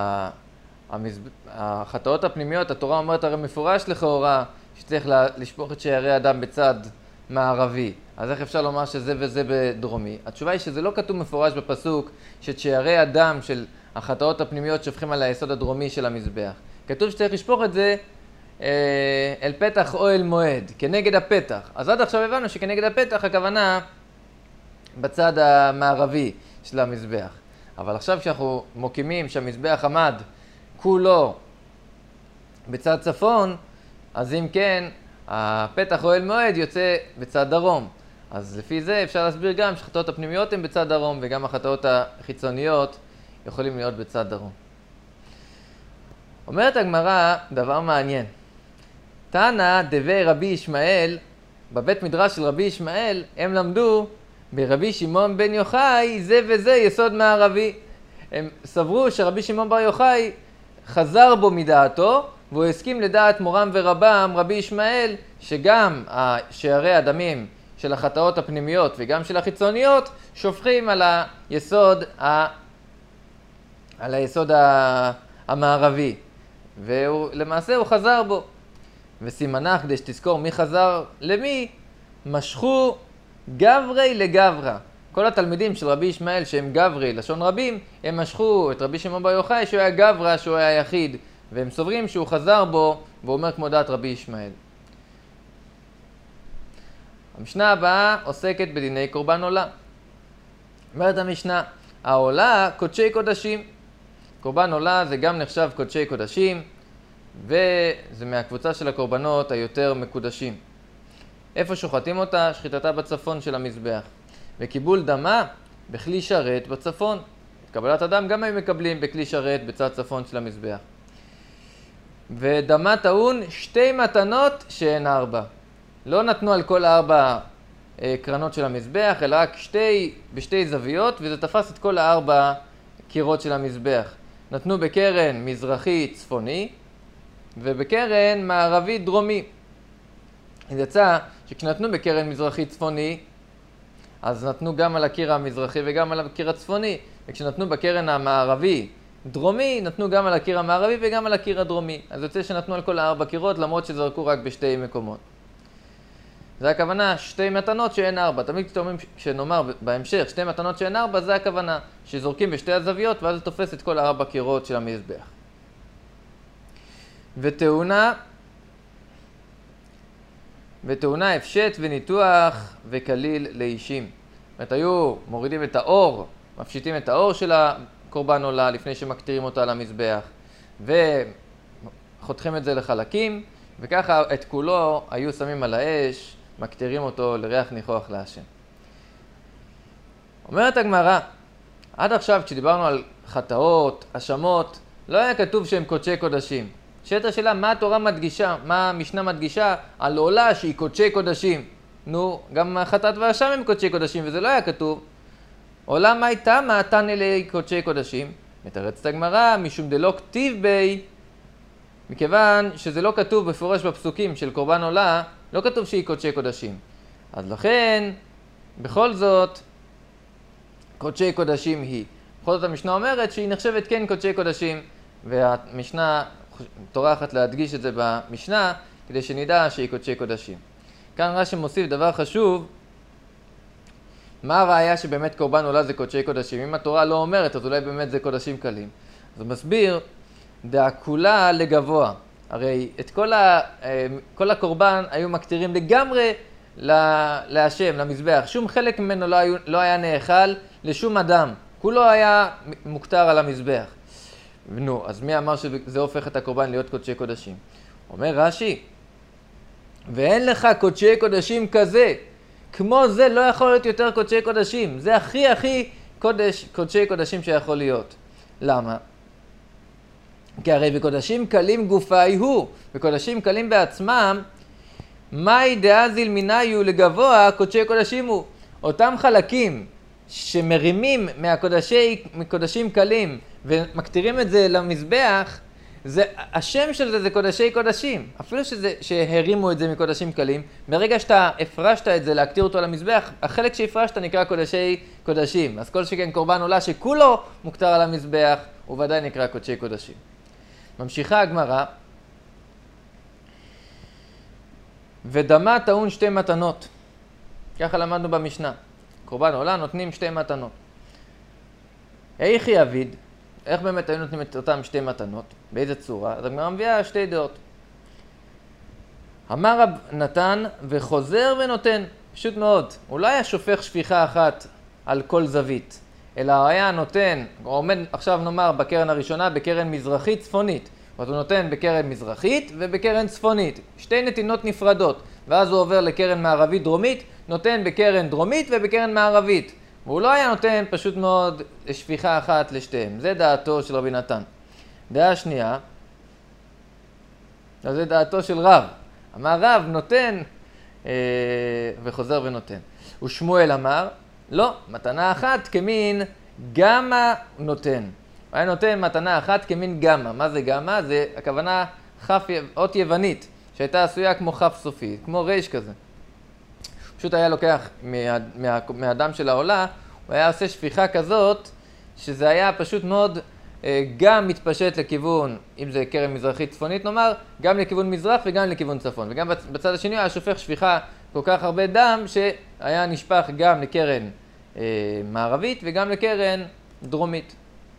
שהחטאות הפנימיות, התורה אומרת הרי מפורש לכאורה שצריך לשפוך את שערי אדם בצד מערבי, אז איך אפשר לומר שזה וזה בדרומי? התשובה היא שזה לא כתוב מפורש בפסוק שאת שערי אדם של החטאות הפנימיות שופכים על היסוד הדרומי של המזבח. כתוב שצריך לשפוך את זה אה, אל פתח או אל מועד, כנגד הפתח. אז עד עכשיו הבנו שכנגד הפתח הכוונה בצד המערבי של המזבח. אבל עכשיו כשאנחנו מוקימים שהמזבח עמד כולו בצד צפון, אז אם כן, הפתח או אל מועד יוצא בצד דרום. אז לפי זה אפשר להסביר גם שהחטאות הפנימיות הן בצד דרום, וגם החטאות החיצוניות יכולים להיות בצד דרום. אומרת הגמרא דבר מעניין. תנא דבי רבי ישמעאל, בבית מדרש של רבי ישמעאל, הם למדו ברבי שמעון בן יוחאי זה וזה יסוד מערבי. הם סברו שרבי שמעון בר יוחאי חזר בו מדעתו, והוא הסכים לדעת מורם ורבם רבי ישמעאל שגם שערי הדמים של החטאות הפנימיות וגם של החיצוניות שופכים על היסוד, ה... על היסוד המערבי. ולמעשה הוא חזר בו. וסימנה, כדי שתזכור מי חזר למי, משכו גברי לגברא. כל התלמידים של רבי ישמעאל שהם גברי, לשון רבים, הם משכו את רבי שמעון בר יוחאי שהוא היה גברא, שהוא היה יחיד, והם סוברים שהוא חזר בו, והוא אומר כמו דעת רבי ישמעאל. המשנה הבאה עוסקת בדיני קורבן עולה. אומרת המשנה, העולה קודשי קודשים. קורבן עולה זה גם נחשב קודשי קודשים, וזה מהקבוצה של הקורבנות היותר מקודשים. איפה שוחטים אותה? שחיטתה בצפון של המזבח. וקיבול דמה בכלי שרת בצפון. את קבלת הדם גם הם מקבלים בכלי שרת בצד צפון של המזבח. ודמה טעון שתי מתנות שהן ארבע. לא נתנו על כל הארבע אה, קרנות של המזבח, אלא רק שתי, בשתי זוויות, וזה תפס את כל הארבע קירות של המזבח. נתנו בקרן מזרחי צפוני, ובקרן מערבי דרומי. אז יצא שכשנתנו בקרן מזרחי צפוני, אז נתנו גם על הקיר המזרחי וגם על הקיר הצפוני, וכשנתנו בקרן המערבי דרומי, נתנו גם על הקיר המערבי וגם על הקיר הדרומי. אז יוצא שנתנו על כל הארבע קירות, למרות שזרקו רק בשתי מקומות. זה הכוונה, שתי מתנות שאין ארבע. תמיד כשנאמר בהמשך שתי מתנות שאין ארבע, זה הכוונה, שזורקים בשתי הזוויות, ואז זה תופס את כל הארבע קירות של המזבח. ותאונה, ותאונה הפשט וניתוח וכליל לאישים. זאת אומרת, היו מורידים את האור, מפשיטים את האור של הקורבן עולה לפני שמקטירים אותה על המזבח, וחותכים את זה לחלקים, וככה את כולו היו שמים על האש, מקטירים אותו לריח ניחוח להשם. אומרת הגמרא, עד עכשיו כשדיברנו על חטאות, אשמות, לא היה כתוב שהם קודשי קודשים. שאלת השאלה, מה התורה מדגישה, מה המשנה מדגישה על עולה שהיא קודשי קודשים? נו, גם החטאת והאשם הם קודשי קודשים, וזה לא היה כתוב. עולה מה הייתה, מה תנא לי קודשי קודשים? מתרצת הגמרא, משום דלא כתיב בי, מכיוון שזה לא כתוב בפורש בפסוקים של קורבן עולה, לא כתוב שהיא קודשי קודשים. אז לכן, בכל זאת, קודשי קודשים היא. בכל זאת המשנה אומרת שהיא נחשבת כן קודשי קודשים, והמשנה טורחת להדגיש את זה במשנה, כדי שנדע שהיא קודשי קודשים. כאן רש"י מוסיף דבר חשוב, מה הראיה שבאמת קורבן עולה זה קודשי קודשים? אם התורה לא אומרת, אז אולי באמת זה קודשים קלים. אז הוא מסביר, דאקולה לגבוה. הרי את כל, ה, כל הקורבן היו מקטירים לגמרי להשם, למזבח. שום חלק ממנו לא, היו, לא היה נאכל לשום אדם. כולו היה מוקטר על המזבח. נו, אז מי אמר שזה הופך את הקורבן להיות קודשי קודשים? אומר רש"י, ואין לך קודשי קודשים כזה. כמו זה לא יכול להיות יותר קודשי קודשים. זה הכי הכי קודש, קודשי קודשים שיכול להיות. למה? כי הרי בקודשים קלים גופאי הוא, בקודשים קלים בעצמם, מאי דאזיל מיניו לגבוה קודשי קודשים הוא. אותם חלקים שמרימים מהקודשי, מקודשים קלים ומקטירים את זה למזבח, זה, השם של זה זה קודשי קודשים. אפילו שזה, שהרימו את זה מקודשים קלים, ברגע שאתה הפרשת את זה להקטיר אותו למזבח, החלק שהפרשת נקרא קודשי קודשים. אז כל שכן קורבן עולה שכולו מוקטר על המזבח, הוא ודאי נקרא קודשי קודשים. ממשיכה הגמרא, ודמה טעון שתי מתנות. ככה למדנו במשנה. קורבן עולה נותנים שתי מתנות. איך יביד? איך באמת היו נותנים את אותם שתי מתנות? באיזה צורה? אז הגמרא מביאה שתי דעות. אמר רב נתן וחוזר ונותן. פשוט מאוד. הוא לא היה שופך שפיכה אחת על כל זווית, אלא היה נותן, הוא עומד עכשיו נאמר בקרן הראשונה, בקרן מזרחית צפונית. אז הוא נותן בקרן מזרחית ובקרן צפונית. שתי נתינות נפרדות. ואז הוא עובר לקרן מערבית דרומית, נותן בקרן דרומית ובקרן מערבית. והוא לא היה נותן פשוט מאוד שפיכה אחת לשתיהם. זה דעתו של רבי נתן. דעה שנייה, זה דעתו של רב. אמר רב נותן אה, וחוזר ונותן. ושמואל אמר, לא, מתנה אחת כמין גמה נותן. הוא היה נותן מתנה אחת כמין גמה. מה זה גמה? זה הכוונה חף, אות יוונית, שהייתה עשויה כמו חף סופי, כמו רייש כזה. פשוט היה לוקח מה, מה, מהדם של העולה, הוא היה עושה שפיכה כזאת, שזה היה פשוט מאוד גם מתפשט לכיוון, אם זה קרן מזרחית צפונית נאמר, גם לכיוון מזרח וגם לכיוון צפון. וגם בצד השני היה שופך שפיכה כל כך הרבה דם, שהיה נשפך גם לקרן אה, מערבית וגם לקרן דרומית.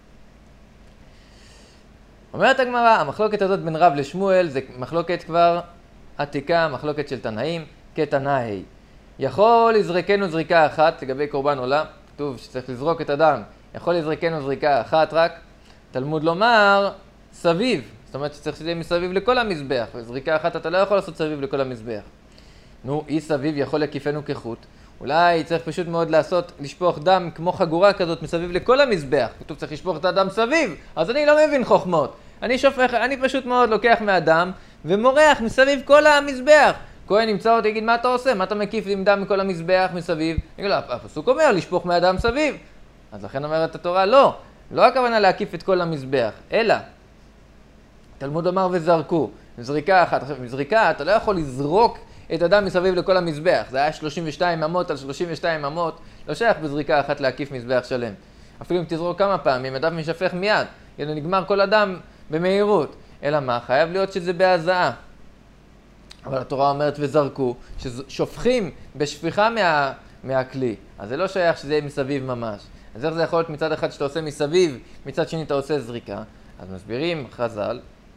אומרת הגמרא, המחלוקת הזאת בין רב לשמואל זה מחלוקת כבר עתיקה, מחלוקת של תנאים, כתנאי. יכול לזרקנו זריקה אחת לגבי קורבן עולה, כתוב שצריך לזרוק את הדם, יכול לזרקנו זריקה אחת רק, תלמוד לומר סביב, זאת אומרת שצריך שזה מסביב לכל המזבח, וזריקה אחת אתה לא יכול לעשות סביב לכל המזבח. נו, אי סביב יכול להקיפנו כחוט, אולי צריך פשוט מאוד לעשות, לשפוך דם כמו חגורה כזאת מסביב לכל המזבח, כתוב צריך לשפוך את הדם סביב, אז אני לא מבין חוכמות, אני שופך, אני פשוט מאוד לוקח מהדם ומורח מסביב כל המזבח. כהן נמצא אותי, יגיד מה אתה עושה? מה אתה מקיף עם דם מכל המזבח מסביב? אני אגיד לו, הפסוק אומר לשפוך מהדם סביב. אז לכן אומרת התורה, לא, לא הכוונה להקיף את כל המזבח, אלא תלמוד אמר וזרקו, זריקה אחת, זריקה אתה לא יכול לזרוק את הדם מסביב לכל המזבח, זה היה שלושים ושתיים אמות על שלושים ושתיים אמות, לא שייך בזריקה אחת להקיף מזבח שלם. אפילו אם תזרוק כמה פעמים, הדם משפך מיד, ידע נגמר כל הדם במהירות, אלא מה? חייב להיות שזה בהזעה. אבל התורה אומרת וזרקו, ששופכים בשפיכה מה, מהכלי, אז זה לא שייך שזה יהיה מסביב ממש. אז איך זה יכול להיות מצד אחד שאתה עושה מסביב, מצד שני אתה עושה זריקה? אז מסבירים חז"ל,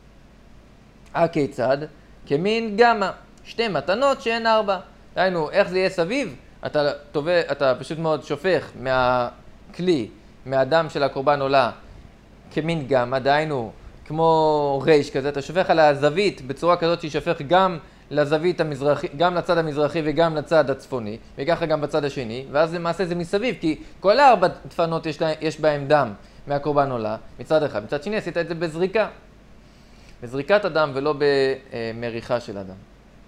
הכיצד? כמין גמה, שתי מתנות שהן ארבע. דהיינו, איך זה יהיה סביב? אתה, טובה, אתה פשוט מאוד שופך מהכלי, מהדם של הקורבן עולה, כמין גמה, דהיינו, כמו רייש כזה, אתה שופך על הזווית בצורה כזאת שישפך גם לזווית המזרחי, גם לצד המזרחי וגם לצד הצפוני, וככה גם בצד השני, ואז למעשה זה מסביב, כי כל הארבע דפנות יש, יש בהם דם מהקורבן עולה, מצד אחד. מצד שני עשית את זה בזריקה, בזריקת הדם ולא במריחה של הדם.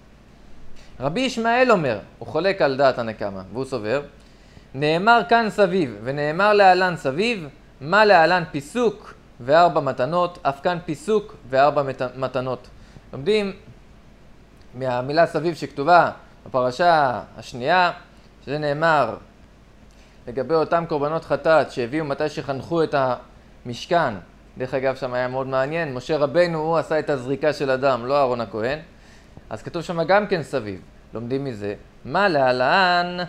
רבי ישמעאל אומר, הוא חולק על דעת הנקמה, והוא סובר, נאמר כאן סביב ונאמר להלן סביב, מה להלן פיסוק וארבע מתנות, אף כאן פיסוק וארבע מתנות. לומדים מהמילה סביב שכתובה בפרשה השנייה, שזה נאמר לגבי אותם קורבנות חטאת שהביאו מתי שחנכו את המשכן. דרך אגב שם היה מאוד מעניין, משה רבנו הוא עשה את הזריקה של הדם, לא אהרון הכהן. אז כתוב שם גם כן סביב. לומדים מזה, מה להלן,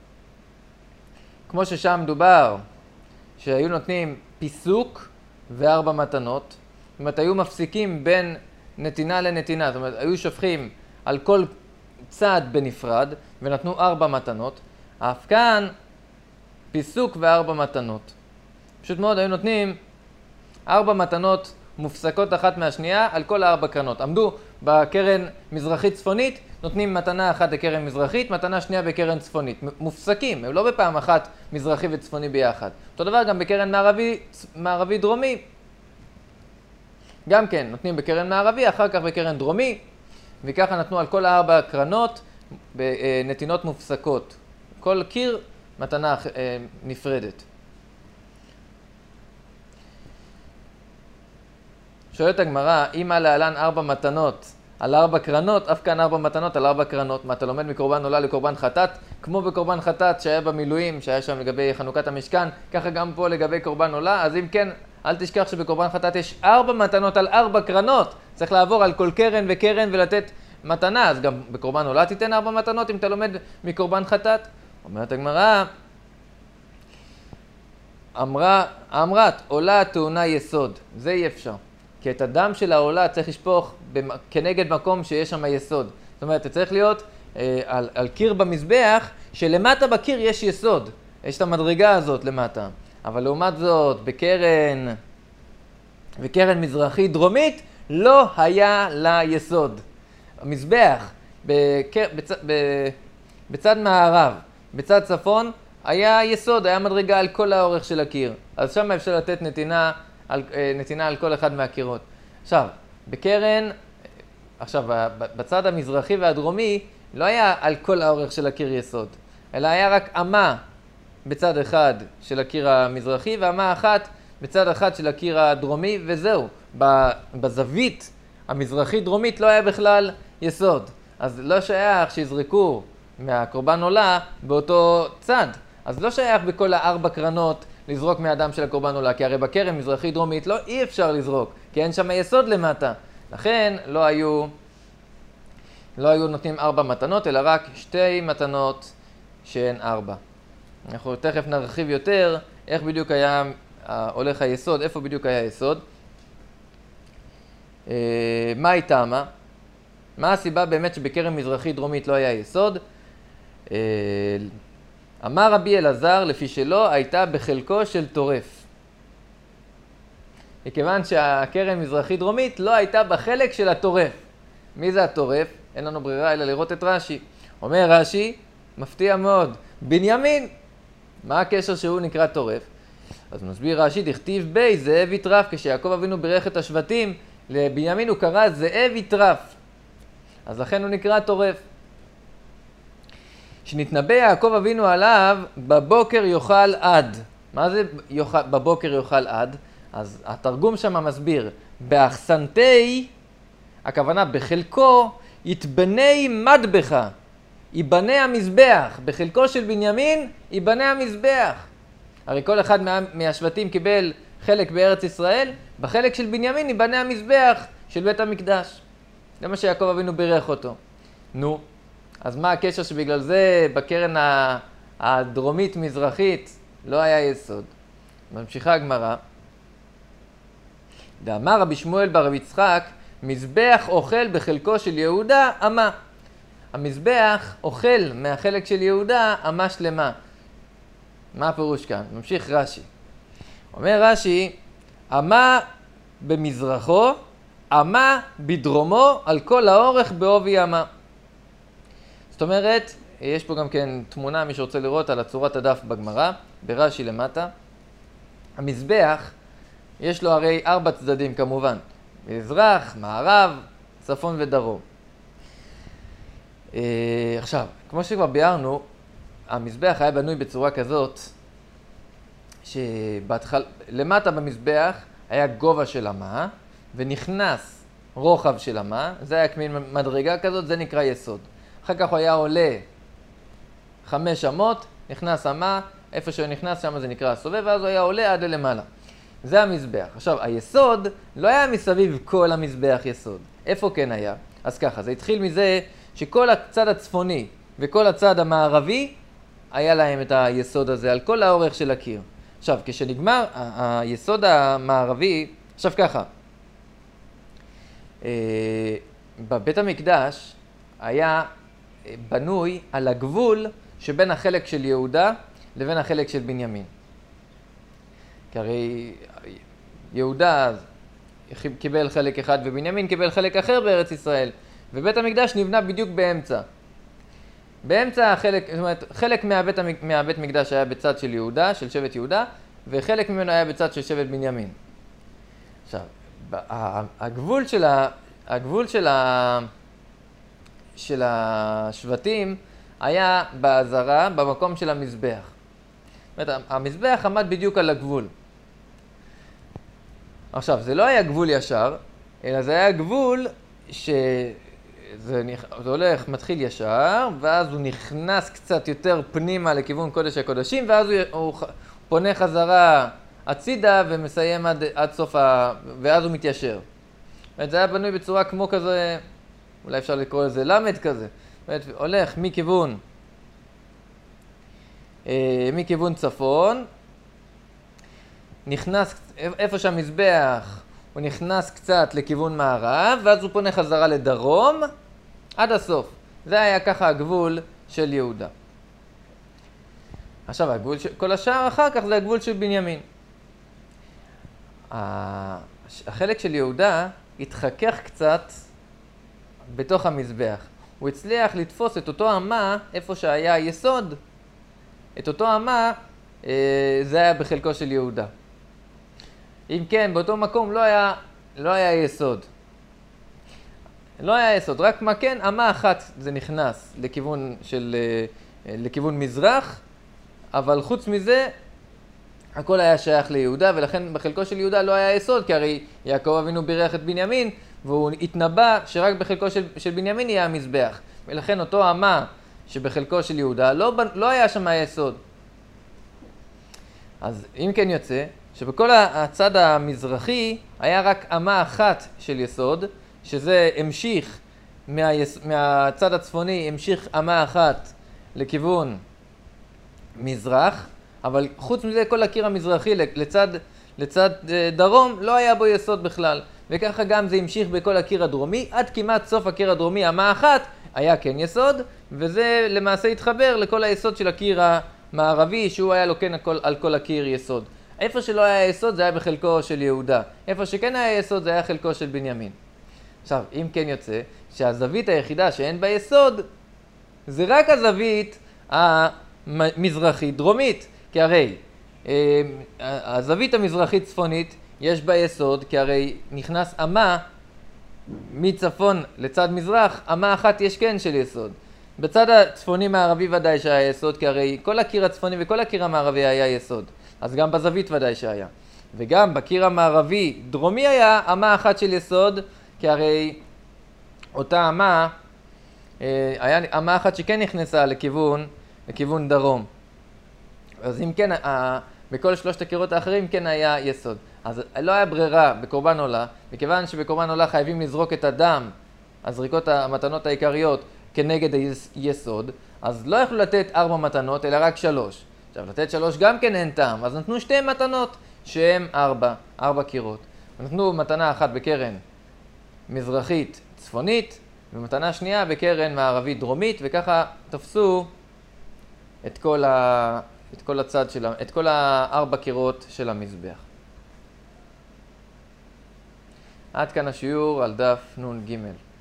כמו ששם מדובר, שהיו נותנים פיסוק וארבע מתנות, זאת אומרת, היו מפסיקים בין נתינה לנתינה, זאת אומרת, היו שופכים על כל צד בנפרד, ונתנו ארבע מתנות, אף כאן פיסוק וארבע מתנות. פשוט מאוד, היו נותנים ארבע מתנות מופסקות אחת מהשנייה על כל הארבע קרנות. עמדו בקרן מזרחית צפונית, נותנים מתנה אחת לקרן מזרחית, מתנה שנייה בקרן צפונית. מופסקים, הם לא בפעם אחת מזרחי וצפוני ביחד. אותו דבר גם בקרן מערבי, מערבי דרומי. גם כן, נותנים בקרן מערבי, אחר כך בקרן דרומי, וככה נתנו על כל הארבע הקרנות בנתינות מופסקות. כל קיר מתנה נפרדת. שואלת הגמרא, אם על להלן ארבע מתנות על ארבע קרנות, אף כאן ארבע מתנות על ארבע קרנות. מה, אתה לומד מקורבן עולה לקורבן חטאת? כמו בקורבן חטאת שהיה במילואים, שהיה שם לגבי חנוכת המשכן, ככה גם פה לגבי קורבן עולה. אז אם כן, אל תשכח שבקורבן חטאת יש ארבע מתנות על ארבע קרנות. צריך לעבור על כל קרן וקרן ולתת מתנה. אז גם בקורבן עולה תיתן ארבע מתנות אם אתה לומד מקורבן חטאת. אומרת הגמרא, אמרה, אמרת, עולה טעונה יסוד. זה אי אפשר. כי את הדם של העולה צריך לשפוך כנגד מקום שיש שם יסוד. זאת אומרת, זה צריך להיות אה, על, על קיר במזבח, שלמטה בקיר יש יסוד. יש את המדרגה הזאת למטה. אבל לעומת זאת, בקרן, בקרן מזרחית דרומית, לא היה לה יסוד. המזבח בקר, בצ, ב, בצד מערב, בצד צפון, היה יסוד, היה מדרגה על כל האורך של הקיר. אז שם אפשר לתת נתינה על, נתינה על כל אחד מהקירות. עכשיו, בקרן, עכשיו, בצד המזרחי והדרומי, לא היה על כל האורך של הקיר יסוד, אלא היה רק אמה בצד אחד של הקיר המזרחי, ואמה אחת בצד אחד של הקיר הדרומי, וזהו. בזווית המזרחית-דרומית לא היה בכלל יסוד. אז לא שייך שיזרקו מהקורבן עולה באותו צד. אז לא שייך בכל הארבע קרנות לזרוק מהדם של הקורבן עולה, כי הרי בקרן מזרחית דרומית לא אי אפשר לזרוק, כי אין שם יסוד למטה. לכן לא היו, לא היו נותנים ארבע מתנות, אלא רק שתי מתנות שהן ארבע. אנחנו תכף נרחיב יותר איך בדיוק היה הולך היסוד, איפה בדיוק היה היסוד. מה היא טעמה? מה הסיבה באמת שבקרן מזרחית דרומית לא היה יסוד? אמר רבי אלעזר, לפי שלא הייתה בחלקו של טורף. מכיוון שהקרן מזרחית דרומית לא הייתה בחלק של הטורף. מי זה הטורף? אין לנו ברירה אלא לראות את רש"י. אומר רש"י, מפתיע מאוד, בנימין. מה הקשר שהוא נקרא טורף? אז מסביר רש"י, דכתיב בי זאב יטרף, כשיעקב אבינו בירך את השבטים, לבנימין הוא קרא זאב יטרף. אז לכן הוא נקרא טורף. שנתנבא יעקב אבינו עליו, בבוקר יאכל עד. מה זה יוכל, בבוקר יאכל עד? אז התרגום שם מסביר, באחסנתי, הכוונה בחלקו, יתבני מדבחה, ייבנה המזבח. בחלקו של בנימין, ייבנה המזבח. הרי כל אחד מה, מהשבטים קיבל חלק בארץ ישראל, בחלק של בנימין ייבנה המזבח של בית המקדש. זה מה שיעקב אבינו בירך אותו. נו. אז מה הקשר שבגלל זה בקרן הדרומית-מזרחית לא היה יסוד? ממשיכה הגמרא. דאמר רבי שמואל בר יצחק, מזבח אוכל בחלקו של יהודה אמה. המזבח אוכל מהחלק של יהודה אמה שלמה. מה הפירוש כאן? ממשיך רש"י. אומר רש"י, אמה במזרחו, אמה בדרומו, על כל האורך בעובי אמה. זאת אומרת, יש פה גם כן תמונה, מי שרוצה לראות, על הצורת הדף בגמרא, ברש"י למטה. המזבח, יש לו הרי ארבע צדדים כמובן, מזרח, מערב, צפון ודרום. עכשיו, כמו שכבר ביארנו, המזבח היה בנוי בצורה כזאת, שלמטה במזבח היה גובה של אמה, ונכנס רוחב של אמה, זה היה כמין מדרגה כזאת, זה נקרא יסוד. אחר כך הוא היה עולה חמש אמות, נכנס אמה, איפה שהוא נכנס שם זה נקרא הסובב, ואז הוא היה עולה עד למעלה. זה המזבח. עכשיו, היסוד לא היה מסביב כל המזבח יסוד. איפה כן היה? אז ככה, זה התחיל מזה שכל הצד הצפוני וכל הצד המערבי היה להם את היסוד הזה על כל האורך של הקיר. עכשיו, כשנגמר היסוד המערבי, עכשיו ככה, בבית המקדש היה בנוי על הגבול שבין החלק של יהודה לבין החלק של בנימין. כי הרי יהודה קיבל חלק אחד ובנימין קיבל חלק אחר בארץ ישראל, ובית המקדש נבנה בדיוק באמצע. באמצע החלק, זאת אומרת, חלק מהבית, מהבית מקדש היה בצד של יהודה, של שבט יהודה, וחלק ממנו היה בצד של שבט בנימין. עכשיו, הגבול של, ה, הגבול של, ה, של השבטים היה בעזרה במקום של המזבח. זאת אומרת, המזבח עמד בדיוק על הגבול. עכשיו, זה לא היה גבול ישר, אלא זה היה גבול שזה נכ... זה הולך, מתחיל ישר, ואז הוא נכנס קצת יותר פנימה לכיוון קודש הקודשים, ואז הוא, הוא פונה חזרה הצידה ומסיים עד, עד סוף ה... ואז הוא מתיישר. זאת אומרת, זה היה בנוי בצורה כמו כזה, אולי אפשר לקרוא לזה למד כזה. זאת אומרת, הולך מכיוון, אה, מכיוון צפון, נכנס, איפה שהמזבח, הוא נכנס קצת לכיוון מערב, ואז הוא פונה חזרה לדרום, עד הסוף. זה היה ככה הגבול של יהודה. עכשיו, הגבול של, כל השאר אחר כך זה הגבול של בנימין. החלק של יהודה התחכך קצת בתוך המזבח. הוא הצליח לתפוס את אותו אמה, איפה שהיה היסוד, את אותו אמה, זה היה בחלקו של יהודה. אם כן, באותו מקום לא היה, לא היה יסוד. לא היה יסוד, רק מה כן, אמה אחת זה נכנס לכיוון של, לכיוון מזרח, אבל חוץ מזה, הכל היה שייך ליהודה, ולכן בחלקו של יהודה לא היה יסוד, כי הרי יעקב אבינו בירך את בנימין, והוא התנבא שרק בחלקו של, של בנימין יהיה המזבח. ולכן אותו אמה שבחלקו של יהודה לא, לא היה שם היסוד. אז אם כן יוצא, שבכל הצד המזרחי היה רק אמה אחת של יסוד, שזה המשיך מהיס... מהצד הצפוני, המשיך אמה אחת לכיוון מזרח, אבל חוץ מזה כל הקיר המזרחי לצד, לצד דרום לא היה בו יסוד בכלל. וככה גם זה המשיך בכל הקיר הדרומי, עד כמעט סוף הקיר הדרומי, אמה אחת היה כן יסוד, וזה למעשה התחבר לכל היסוד של הקיר המערבי, שהוא היה לו כן על, על כל הקיר יסוד. איפה שלא היה יסוד זה היה בחלקו של יהודה. איפה שכן היה יסוד זה היה חלקו של בנימין. עכשיו, אם כן יוצא, שהזווית היחידה שאין בה יסוד, זה רק הזווית המזרחית דרומית. כי הרי הזווית המזרחית צפונית יש בה יסוד, כי הרי נכנס אמה מצפון לצד מזרח, אמה אחת יש כן של יסוד. בצד הצפוני מערבי ודאי שהיה יסוד, כי הרי כל הקיר הצפוני וכל הקיר המערבי היה יסוד. אז גם בזווית ודאי שהיה. וגם בקיר המערבי דרומי היה אמה אחת של יסוד, כי הרי אותה אמה, היה אמה אחת שכן נכנסה לכיוון, לכיוון דרום. אז אם כן, בכל שלושת הקירות האחרים כן היה יסוד. אז לא היה ברירה בקורבן עולה, מכיוון שבקורבן עולה חייבים לזרוק את הדם, הזריקות המתנות העיקריות, כנגד היסוד, אז לא יכלו לתת ארבע מתנות, אלא רק שלוש. עכשיו, לתת שלוש גם כן אין טעם, אז נתנו שתי מתנות שהן ארבע, ארבע קירות. נתנו מתנה אחת בקרן מזרחית צפונית, ומתנה שנייה בקרן מערבית דרומית, וככה תפסו את כל, ה... את כל הצד של, את כל הארבע קירות של המזבח. עד כאן השיעור על דף נון ג'.